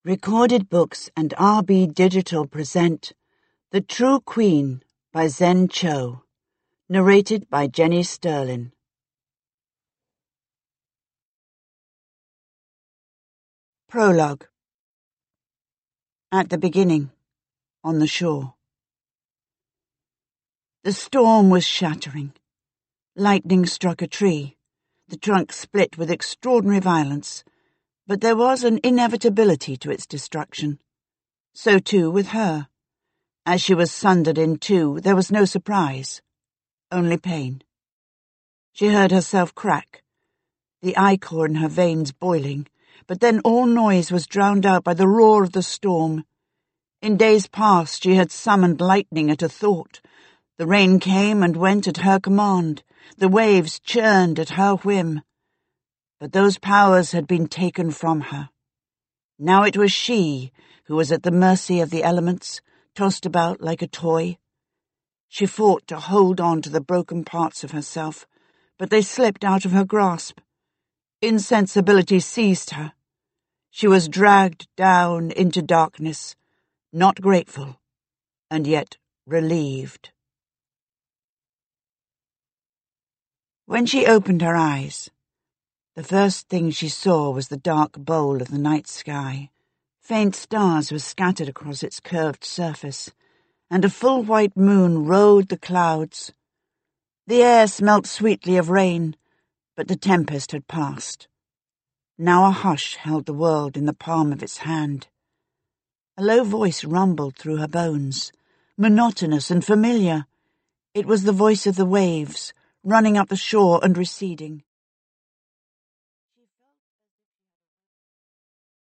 Recorded Books and RB Digital present The True Queen by Zen Cho, narrated by Jenny Sterlin. Prologue. At the beginning, on the shore. The storm was shattering. Lightning struck a tree. The trunk split with extraordinary violence, but there was an inevitability to its destruction. So too with her. As she was sundered in two, there was no surprise, only pain. She heard herself crack, the ichor in her veins boiling, but then all noise was drowned out by the roar of the storm. In days past she had summoned lightning at a thought. The rain came and went at her command. The waves churned at her whim. But those powers had been taken from her. Now it was she who was at the mercy of the elements, tossed about like a toy. She fought to hold on to the broken parts of herself, but they slipped out of her grasp. Insensibility seized her. She was dragged down into darkness, not grateful, and yet relieved. When she opened her eyes, the first thing she saw was the dark bowl of the night sky. Faint stars were scattered across its curved surface, and a full white moon rode the clouds. The air smelt sweetly of rain, but the tempest had passed. Now a hush held the world in the palm of its hand. A low voice rumbled through her bones, monotonous and familiar. It was the voice of the waves, running up the shore and receding.